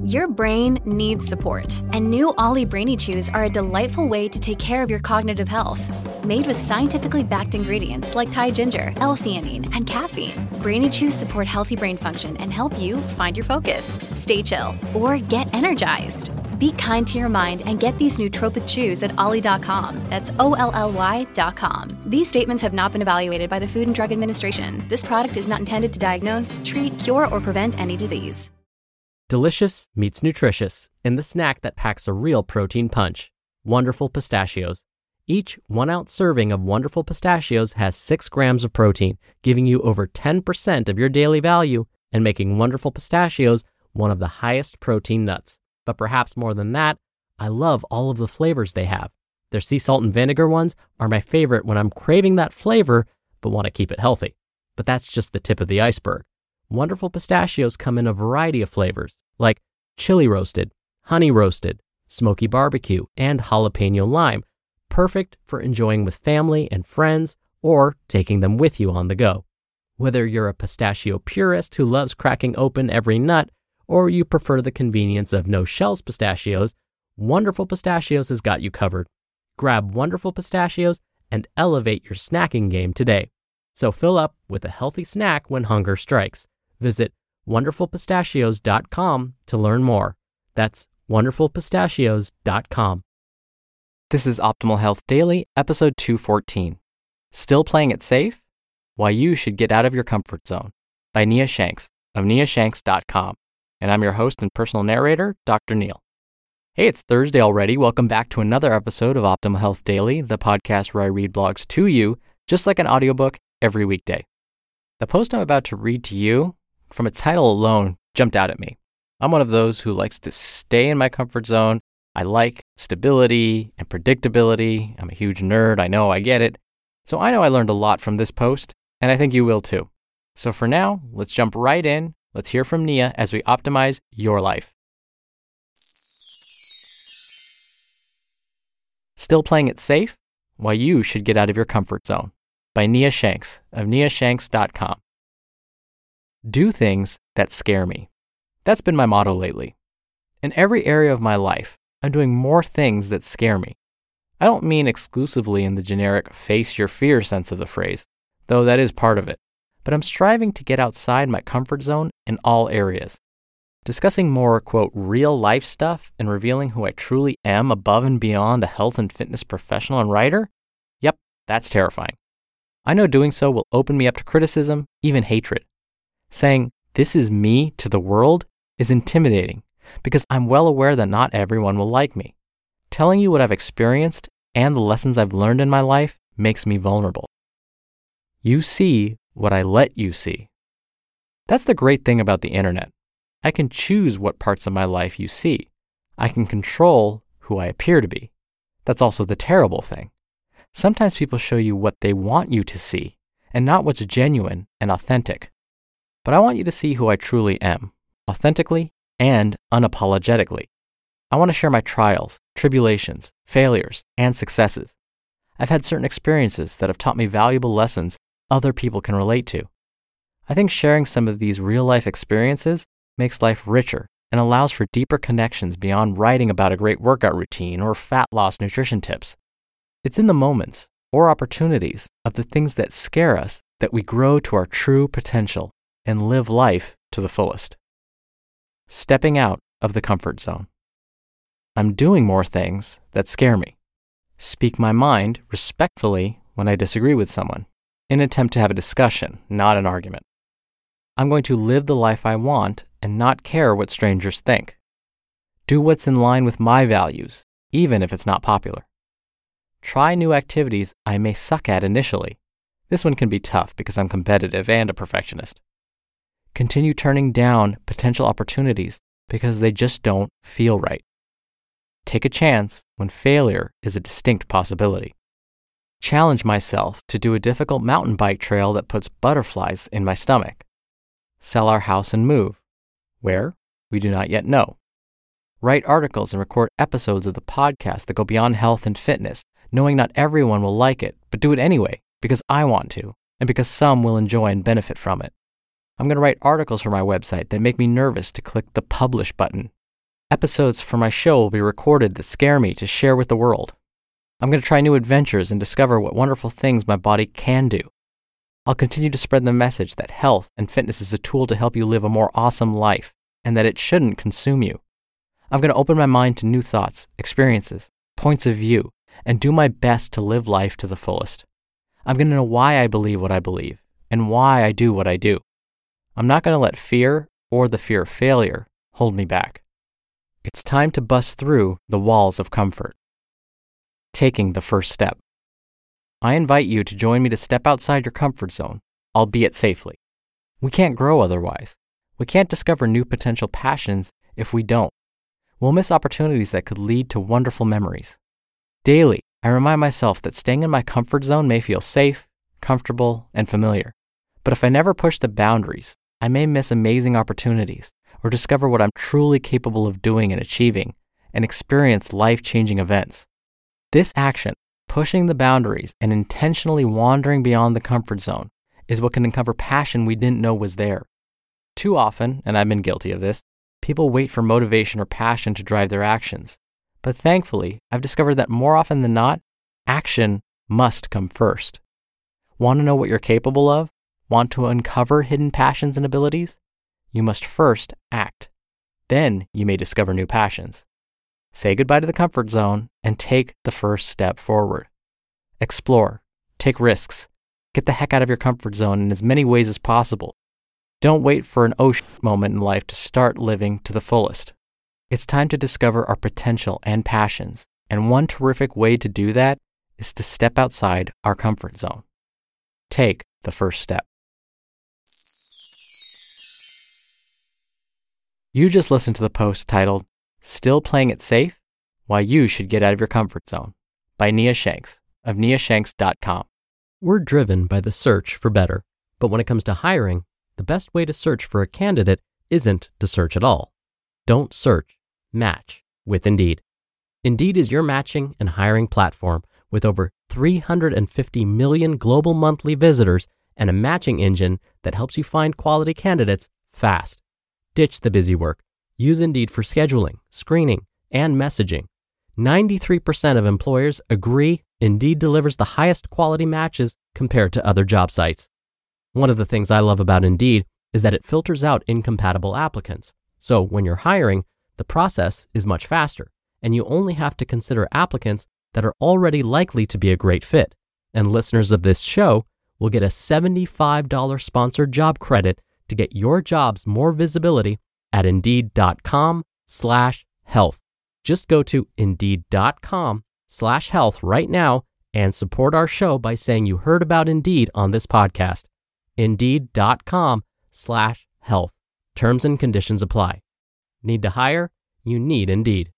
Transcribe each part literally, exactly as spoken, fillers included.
Your brain needs support, and new Ollie Brainy Chews are a delightful way to take care of your cognitive health. Made with scientifically backed ingredients like Thai ginger, L-theanine, and caffeine, Brainy Chews support healthy brain function and help you find your focus, stay chill, or get energized. Be kind to your mind and get these nootropic chews at ollie dot com. That's O L L Y dot com. These statements have not been evaluated by the Food and Drug Administration. This product is not intended to diagnose, treat, cure, or prevent any disease. Delicious meets nutritious in the snack that packs a real protein punch. Wonderful Pistachios. Each one-ounce serving of Wonderful Pistachios has six grams of protein, giving you over ten percent of your daily value and making Wonderful Pistachios one of the highest protein nuts. But perhaps more than that, I love all of the flavors they have. Their sea salt and vinegar ones are my favorite when I'm craving that flavor but want to keep it healthy. But that's just the tip of the iceberg. Wonderful Pistachios come in a variety of flavors, like chili roasted, honey roasted, smoky barbecue, and jalapeno lime, perfect for enjoying with family and friends or taking them with you on the go. Whether you're a pistachio purist who loves cracking open every nut, or you prefer the convenience of no-shells pistachios, Wonderful Pistachios has got you covered. Grab Wonderful Pistachios and elevate your snacking game today. So fill up with a healthy snack when hunger strikes. Visit wonderful pistachios dot com to learn more. That's wonderful pistachios dot com. This is Optimal Health Daily, episode two fourteen. Still playing it safe? Why you should get out of your comfort zone, by Nia Shanks of nia shanks dot com. And I'm your host and personal narrator, Doctor Neil. Hey, it's Thursday already. Welcome back to another episode of Optimal Health Daily, the podcast where I read blogs to you, just like an audiobook, every weekday. The post I'm about to read to you, from its title alone, jumped out at me. I'm one of those who likes to stay in my comfort zone. I like stability and predictability. I'm a huge nerd. I know, I get it. So I know I learned a lot from this post, and I think you will too. So for now, let's jump right in. Let's hear from Nia as we optimize your life. Still playing it safe? Why you should get out of your comfort zone, by Nia Shanks of nia shanks dot com. Do things that scare me. That's been my motto lately. In every area of my life, I'm doing more things that scare me. I don't mean exclusively in the generic face your fear sense of the phrase, though that is part of it, but I'm striving to get outside my comfort zone in all areas. Discussing more, quote, real life stuff and revealing who I truly am above and beyond a health and fitness professional and writer? Yep, that's terrifying. I know doing so will open me up to criticism, even hatred. Saying, this is me to the world is intimidating because I'm well aware that not everyone will like me. Telling you what I've experienced and the lessons I've learned in my life makes me vulnerable. You see what I let you see. That's the great thing about the internet. I can choose what parts of my life you see. I can control who I appear to be. That's also the terrible thing. Sometimes people show you what they want you to see and not what's genuine and authentic. But I want you to see who I truly am, authentically and unapologetically. I want to share my trials, tribulations, failures, and successes. I've had certain experiences that have taught me valuable lessons other people can relate to. I think sharing some of these real-life experiences makes life richer and allows for deeper connections beyond writing about a great workout routine or fat loss nutrition tips. It's in the moments or opportunities of the things that scare us that we grow to our true potential and live life to the fullest. Stepping out of the comfort zone. I'm doing more things that scare me. Speak my mind respectfully when I disagree with someone, in an attempt to have a discussion, not an argument. I'm going to live the life I want and not care what strangers think. Do what's in line with my values, even if it's not popular. Try new activities I may suck at initially. This one can be tough because I'm competitive and a perfectionist. Continue turning down potential opportunities because they just don't feel right. Take a chance when failure is a distinct possibility. Challenge myself to do a difficult mountain bike trail that puts butterflies in my stomach. Sell our house and move. Where? We do not yet know. Write articles and record episodes of the podcast that go beyond health and fitness, knowing not everyone will like it, but do it anyway because I want to and because some will enjoy and benefit from it. I'm going to write articles for my website that make me nervous to click the publish button Episodes for my show will be recorded that scare me to share with the world. I'm going to try new adventures and discover what wonderful things my body can do. I'll continue to spread the message that health and fitness is a tool to help you live a more awesome life and that it shouldn't consume you. I'm going to open my mind to new thoughts, experiences, points of view, and do my best to live life to the fullest. I'm going to know why I believe what I believe and why I do what I do. I'm not going to let fear or the fear of failure hold me back. It's time to bust through the walls of comfort. Taking the first step. I invite you to join me to step outside your comfort zone, albeit safely. We can't grow otherwise. We can't discover new potential passions if we don't. We'll miss opportunities that could lead to wonderful memories. Daily, I remind myself that staying in my comfort zone may feel safe, comfortable, and familiar. But if I never push the boundaries, I may miss amazing opportunities or discover what I'm truly capable of doing and achieving and experience life-changing events. This action, pushing the boundaries and intentionally wandering beyond the comfort zone, is what can uncover passion we didn't know was there. Too often, and I've been guilty of this, people wait for motivation or passion to drive their actions. But thankfully, I've discovered that more often than not, action must come first. Want to know what you're capable of? Want to uncover hidden passions and abilities? You must first act. Then you may discover new passions. Say goodbye to the comfort zone and take the first step forward. Explore, take risks, get the heck out of your comfort zone in as many ways as possible. Don't wait for an oh shit moment in life to start living to the fullest. It's time to discover our potential and passions, and one terrific way to do that is to step outside our comfort zone. Take the first step. You just listened to the post titled, Still Playing It Safe? Why You Should Get Out of Your Comfort Zone by Nia Shanks of nia shanks dot com. We're driven by the search for better, but when it comes to hiring, the best way to search for a candidate isn't to search at all. Don't search, match with Indeed. Indeed is your matching and hiring platform with over three hundred fifty million global monthly visitors and a matching engine that helps you find quality candidates fast. Ditch the busy work. Use Indeed for scheduling, screening, and messaging. ninety-three percent of employers agree Indeed delivers the highest quality matches compared to other job sites. One of the things I love about Indeed is that it filters out incompatible applicants. So when you're hiring, the process is much faster, and you only have to consider applicants that are already likely to be a great fit. And listeners of this show will get a seventy-five dollars sponsored job credit to get your jobs more visibility at indeed.com slash health. Just go to indeed.com slash health right now and support our show by saying you heard about Indeed on this podcast. Indeed.com slash health. Terms and conditions apply. Need to hire? You need Indeed.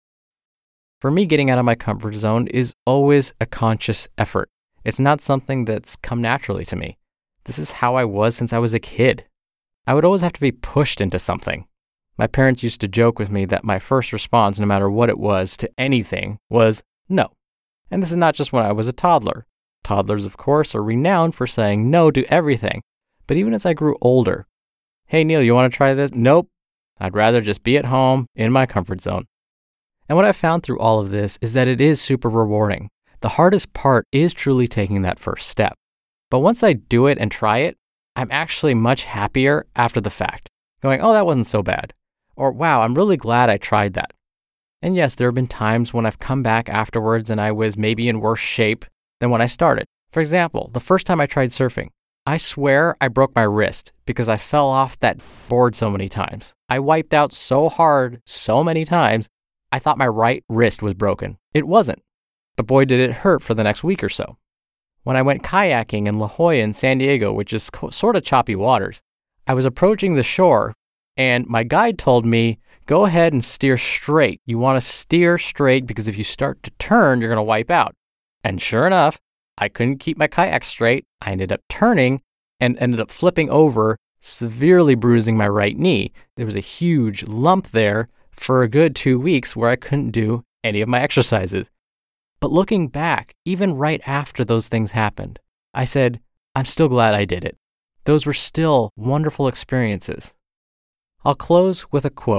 For me, getting out of my comfort zone is always a conscious effort. It's not something that's come naturally to me. This is how I was since I was a kid. I would always have to be pushed into something. My parents used to joke with me that my first response, no matter what it was, to anything was no. And this is not just when I was a toddler. Toddlers, of course, are renowned for saying no to everything. But even as I grew older, hey, Neil, you want to try this? Nope. I'd rather just be at home in my comfort zone. And what I've found through all of this is that it is super rewarding. The hardest part is truly taking that first step. But once I do it and try it, I'm actually much happier after the fact, going, oh, that wasn't so bad. Or, wow, I'm really glad I tried that. And yes, there have been times when I've come back afterwards and I was maybe in worse shape than when I started. For example, the first time I tried surfing, I swear I broke my wrist because I fell off that board so many times. I wiped out so hard so many times, I thought my right wrist was broken. It wasn't. But boy, did it hurt for the next week or so. When I went kayaking in La Jolla in San Diego, which is co- sort of choppy waters, I was approaching the shore and my guide told me, go ahead and steer straight. You want to steer straight because if you start to turn, you're going to wipe out. And sure enough, I couldn't keep my kayak straight. I ended up turning and ended up flipping over, severely bruising my right knee. There was a huge lump there for a good two weeks where I couldn't do any of my exercises. But looking back, even right after those things happened, I said, I'm still glad I did it. Those were still wonderful experiences. I'll close with a quote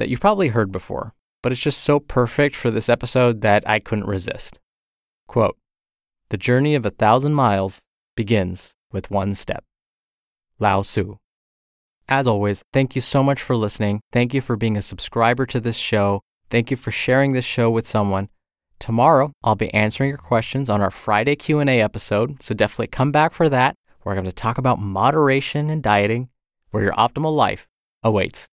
that you've probably heard before, but it's just so perfect for this episode that I couldn't resist. Quote, "The journey of a thousand miles begins with one step." Lao Tzu. As always, thank you so much for listening. Thank you for being a subscriber to this show. Thank you for sharing this show with someone. Tomorrow, I'll be answering your questions on our Friday Q and A episode, so definitely come back for that. We're going to talk about moderation and dieting, where your optimal life awaits.